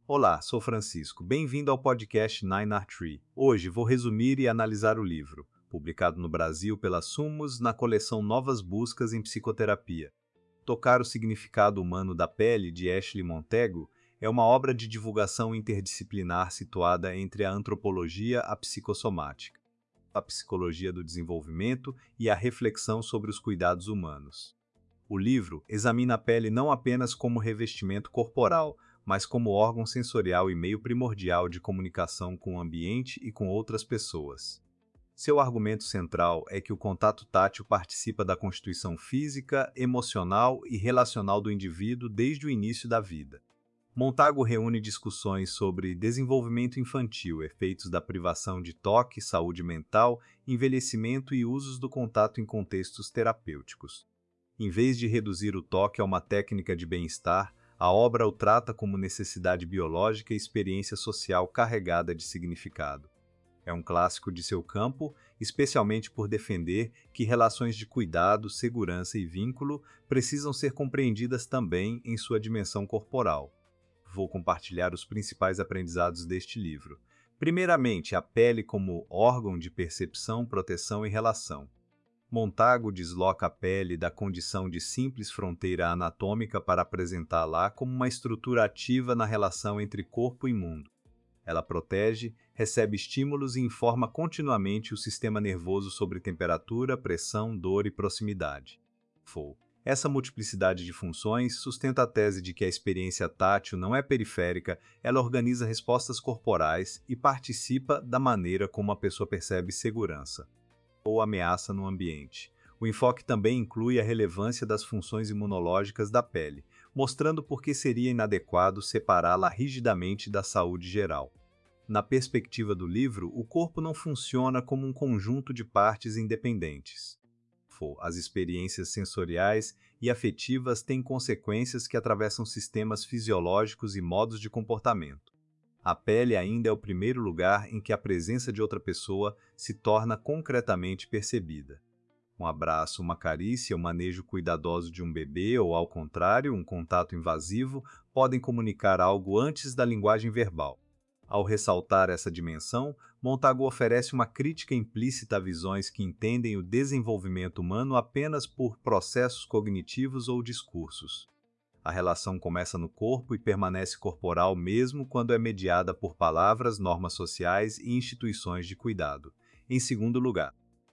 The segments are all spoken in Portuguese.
Olá, sou Francisco. Bem-vindo ao podcast Nine Art Tree. Hoje vou resumir e analisar o livro, publicado no Brasil pela Sumos na coleção Novas Buscas em Psicoterapia. Tocar o Significado Humano da Pele, de Ashley Montego, é uma obra de divulgação interdisciplinar situada entre a antropologia, a psicossomática, a psicologia do desenvolvimento e a reflexão sobre os cuidados humanos. O livro examina a pele não apenas como revestimento corporal, mas como órgão sensorial e meio primordial de comunicação com o ambiente e com outras pessoas. Seu argumento central é que o contato tátil participa da constituição física, emocional e relacional do indivíduo desde o início da vida. Montagu reúne discussões sobre desenvolvimento infantil, efeitos da privação de toque, saúde mental, envelhecimento e usos do contato em contextos terapêuticos. Em vez de reduzir o toque a uma técnica de bem-estar, a obra o trata como necessidade biológica e experiência social carregada de significado. É um clássico de seu campo, especialmente por defender que relações de cuidado, segurança e vínculo precisam ser compreendidas também em sua dimensão corporal. Vou compartilhar os principais aprendizados deste livro. Primeiramente, a pele como órgão de percepção, proteção e relação. Montagu desloca a pele da condição de simples fronteira anatômica para apresentá-la como uma estrutura ativa na relação entre corpo e mundo. Ela protege, recebe estímulos e informa continuamente o sistema nervoso sobre temperatura, pressão, dor e proximidade. Essa multiplicidade de funções sustenta a tese de que a experiência tátil não é periférica, ela organiza respostas corporais e participa da maneira como a pessoa percebe segurança ou ameaça no ambiente. O enfoque também inclui a relevância das funções imunológicas da pele, mostrando por que seria inadequado separá-la rigidamente da saúde geral. Na perspectiva do livro, o corpo não funciona como um conjunto de partes independentes. As experiências sensoriais e afetivas têm consequências que atravessam sistemas fisiológicos e modos de comportamento. A pele ainda é o primeiro lugar em que a presença de outra pessoa se torna concretamente percebida. Um abraço, uma carícia, o manejo cuidadoso de um bebê ou, ao contrário, um contato invasivo podem comunicar algo antes da linguagem verbal. Ao ressaltar essa dimensão, Montagu oferece uma crítica implícita a visões que entendem o desenvolvimento humano apenas por processos cognitivos ou discursos. A relação começa no corpo e permanece corporal mesmo quando é mediada por palavras, normas sociais e instituições de cuidado. Em segundo lugar,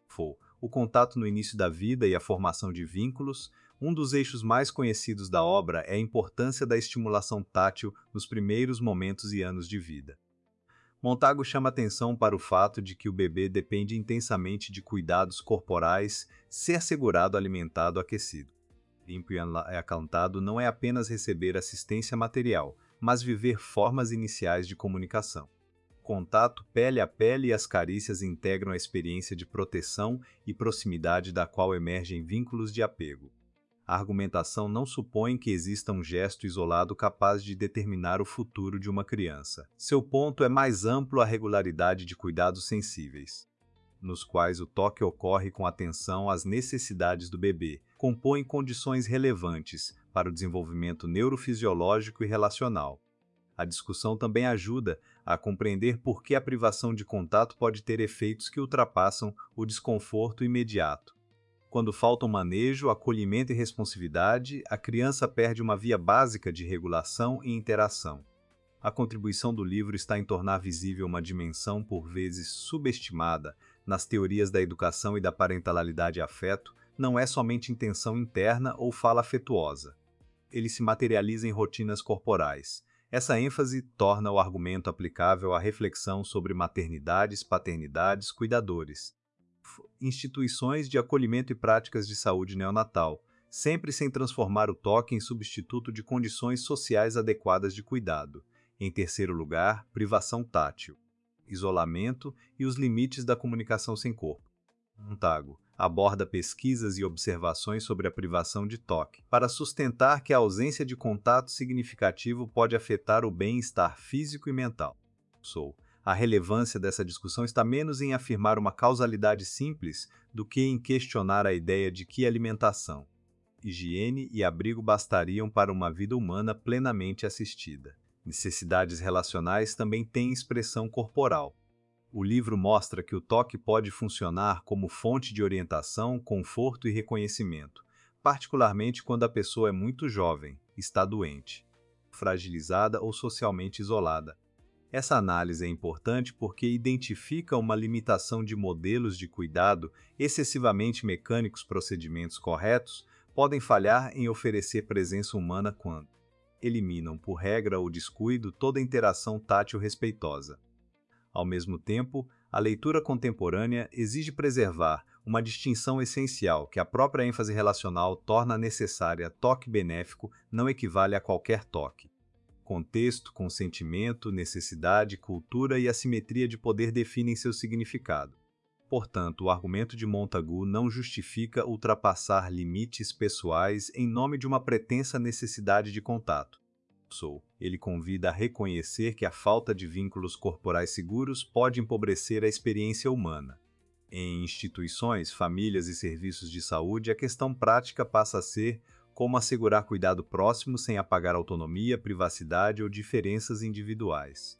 o contato no início da vida e a formação de vínculos. Um dos eixos mais conhecidos da obra é a importância da estimulação tátil nos primeiros momentos e anos de vida. Montagu chama atenção para o fato de que o bebê depende intensamente de cuidados corporais, ser segurado, alimentado, aquecido. Limpo e acalentado não é apenas receber assistência material, mas viver formas iniciais de comunicação. Contato pele a pele e as carícias integram a experiência de proteção e proximidade da qual emergem vínculos de apego. A argumentação não supõe que exista um gesto isolado capaz de determinar o futuro de uma criança. Seu ponto é mais amplo: a regularidade de cuidados sensíveis, nos quais o toque ocorre com atenção às necessidades do bebê, compõem condições relevantes para o desenvolvimento neurofisiológico e relacional. A discussão também ajuda a compreender por que a privação de contato pode ter efeitos que ultrapassam o desconforto imediato. Quando faltam manejo, acolhimento e responsividade, a criança perde uma via básica de regulação e interação. A contribuição do livro está em tornar visível uma dimensão por vezes subestimada nas teorias da educação e da parentalidade e afeto. Não é somente intenção interna ou fala afetuosa. Ele se materializa em rotinas corporais. Essa ênfase torna o argumento aplicável à reflexão sobre maternidades, paternidades, cuidadores, instituições de acolhimento e práticas de saúde neonatal, sempre sem transformar o toque em substituto de condições sociais adequadas de cuidado. Em terceiro lugar, privação tátil, isolamento e os limites da comunicação sem corpo. Montagu aborda pesquisas e observações sobre a privação de toque, para sustentar que a ausência de contato significativo pode afetar o bem-estar físico e mental. A relevância dessa discussão está menos em afirmar uma causalidade simples do que em questionar a ideia de que alimentação, higiene e abrigo bastariam para uma vida humana plenamente assistida. Necessidades relacionais também têm expressão corporal. O livro mostra que o toque pode funcionar como fonte de orientação, conforto e reconhecimento, particularmente quando a pessoa é muito jovem, está doente, fragilizada ou socialmente isolada. Essa análise é importante porque identifica uma limitação de modelos de cuidado excessivamente mecânicos. Procedimentos corretos podem falhar em oferecer presença humana quando eliminam, por regra ou descuido, toda interação tátil respeitosa. Ao mesmo tempo, a leitura contemporânea exige preservar uma distinção essencial que a própria ênfase relacional torna necessária. Toque benéfico não equivale a qualquer toque. Contexto, consentimento, necessidade, cultura e assimetria de poder definem seu significado. Portanto, o argumento de Montagu não justifica ultrapassar limites pessoais em nome de uma pretensa necessidade de contato. Ele convida a reconhecer que a falta de vínculos corporais seguros pode empobrecer a experiência humana. Em instituições, famílias e serviços de saúde, a questão prática passa a ser como assegurar cuidado próximo sem apagar autonomia, privacidade ou diferenças individuais.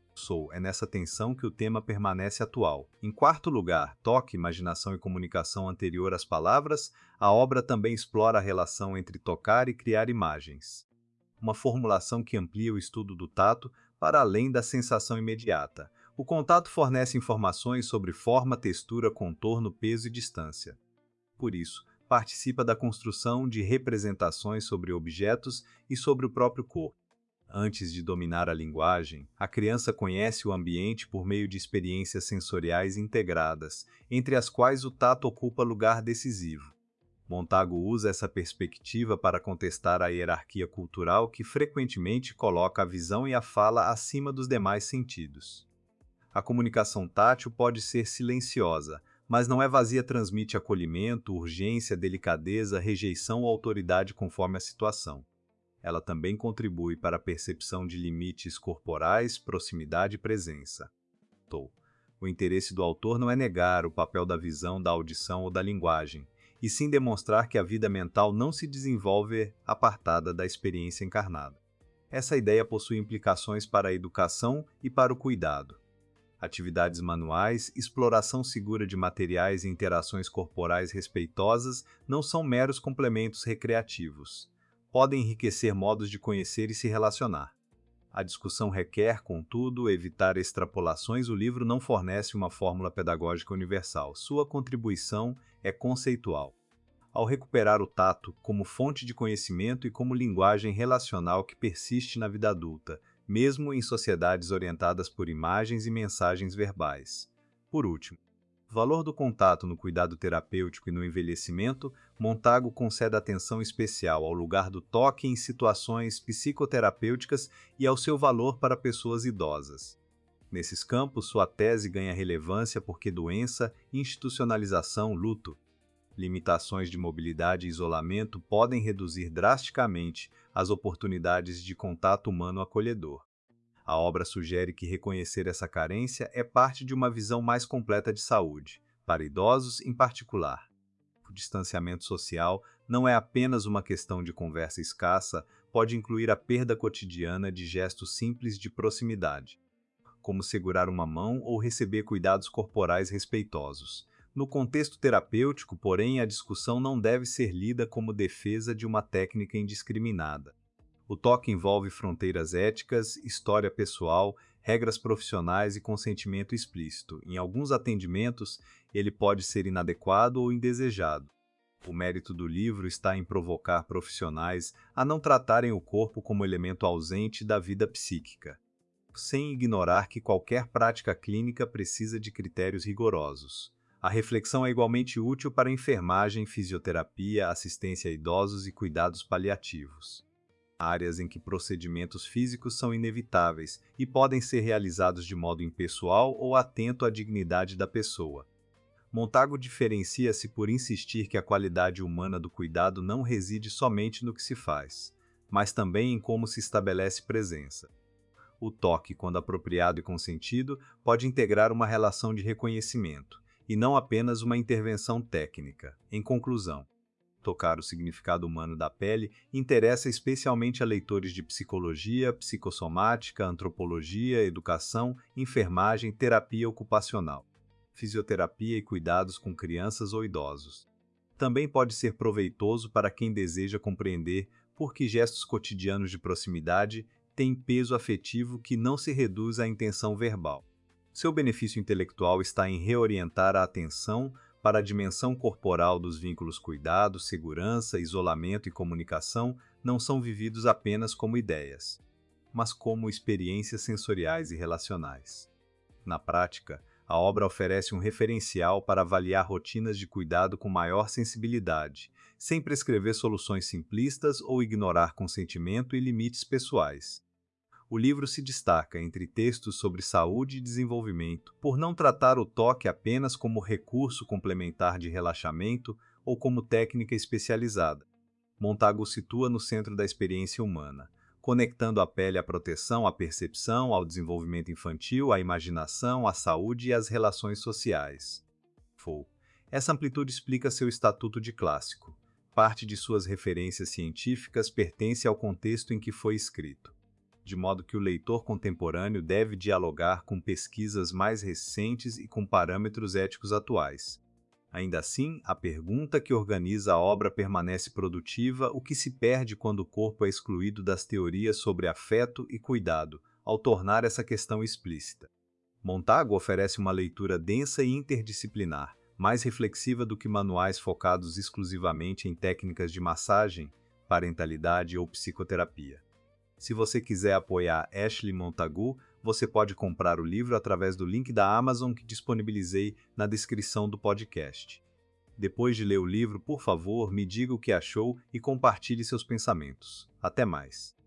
É nessa tensão que o tema permanece atual. Em quarto lugar, toque, imaginação e comunicação anterior às palavras, a obra também explora a relação entre tocar e criar imagens. Uma formulação que amplia o estudo do tato para além da sensação imediata. O contato fornece informações sobre forma, textura, contorno, peso e distância. Por isso, participa da construção de representações sobre objetos e sobre o próprio corpo. Antes de dominar a linguagem, a criança conhece o ambiente por meio de experiências sensoriais integradas, entre as quais o tato ocupa lugar decisivo. Montagu usa essa perspectiva para contestar a hierarquia cultural que frequentemente coloca a visão e a fala acima dos demais sentidos. A comunicação tátil pode ser silenciosa, mas não é vazia. Transmite acolhimento, urgência, delicadeza, rejeição ou autoridade conforme a situação. Ela também contribui para a percepção de limites corporais, proximidade e presença. O interesse do autor não é negar o papel da visão, da audição ou da linguagem, e sim demonstrar que a vida mental não se desenvolve apartada da experiência encarnada. Essa ideia possui implicações para a educação e para o cuidado. Atividades manuais, exploração segura de materiais e interações corporais respeitosas não são meros complementos recreativos. Podem enriquecer modos de conhecer e se relacionar. A discussão requer, contudo, evitar extrapolações. O livro não fornece uma fórmula pedagógica universal. Sua contribuição é conceitual. Ao recuperar o tato como fonte de conhecimento e como linguagem relacional que persiste na vida adulta, mesmo em sociedades orientadas por imagens e mensagens verbais. Por último, o valor do contato no cuidado terapêutico e no envelhecimento, Montagu concede atenção especial ao lugar do toque em situações psicoterapêuticas e ao seu valor para pessoas idosas. Nesses campos, sua tese ganha relevância porque doença, institucionalização, luto, limitações de mobilidade e isolamento podem reduzir drasticamente as oportunidades de contato humano acolhedor. A obra sugere que reconhecer essa carência é parte de uma visão mais completa de saúde, para idosos em particular. O distanciamento social não é apenas uma questão de conversa escassa, pode incluir a perda cotidiana de gestos simples de proximidade, como segurar uma mão ou receber cuidados corporais respeitosos. No contexto terapêutico, porém, a discussão não deve ser lida como defesa de uma técnica indiscriminada. O toque envolve fronteiras éticas, história pessoal, regras profissionais e consentimento explícito. Em alguns atendimentos, ele pode ser inadequado ou indesejado. O mérito do livro está em provocar profissionais a não tratarem o corpo como elemento ausente da vida psíquica, sem ignorar que qualquer prática clínica precisa de critérios rigorosos. A reflexão é igualmente útil para enfermagem, fisioterapia, assistência a idosos e cuidados paliativos. Áreas em que procedimentos físicos são inevitáveis e podem ser realizados de modo impessoal ou atento à dignidade da pessoa. Montagu diferencia-se por insistir que a qualidade humana do cuidado não reside somente no que se faz, mas também em como se estabelece presença. O toque, quando apropriado e consentido, pode integrar uma relação de reconhecimento, e não apenas uma intervenção técnica. Em conclusão, Tocar o significado humano da pele interessa especialmente a leitores de psicologia, psicossomática, antropologia, educação, enfermagem, terapia ocupacional, fisioterapia e cuidados com crianças ou idosos. Também pode ser proveitoso para quem deseja compreender por que gestos cotidianos de proximidade têm peso afetivo que não se reduz à intenção verbal. Seu benefício intelectual está em reorientar a atenção para a dimensão corporal dos vínculos cuidado, segurança, isolamento e comunicação não são vividos apenas como ideias, mas como experiências sensoriais e relacionais. Na prática, a obra oferece um referencial para avaliar rotinas de cuidado com maior sensibilidade, sem prescrever soluções simplistas ou ignorar consentimento e limites pessoais. O livro se destaca entre textos sobre saúde e desenvolvimento por não tratar o toque apenas como recurso complementar de relaxamento ou como técnica especializada. Montagu o situa no centro da experiência humana, conectando a pele à proteção, à percepção, ao desenvolvimento infantil, à imaginação, à saúde e às relações sociais. Essa amplitude explica seu estatuto de clássico. Parte de suas referências científicas pertence ao contexto em que foi escrito, de modo que o leitor contemporâneo deve dialogar com pesquisas mais recentes e com parâmetros éticos atuais. Ainda assim, a pergunta que organiza a obra permanece produtiva, o que se perde quando o corpo é excluído das teorias sobre afeto e cuidado, ao tornar essa questão explícita. Montagu oferece uma leitura densa e interdisciplinar, mais reflexiva do que manuais focados exclusivamente em técnicas de massagem, parentalidade ou psicoterapia. Se você quiser apoiar Ashley Montagu, você pode comprar o livro através do link da Amazon que disponibilizei na descrição do podcast. Depois de ler o livro, por favor, me diga o que achou e compartilhe seus pensamentos. Até mais!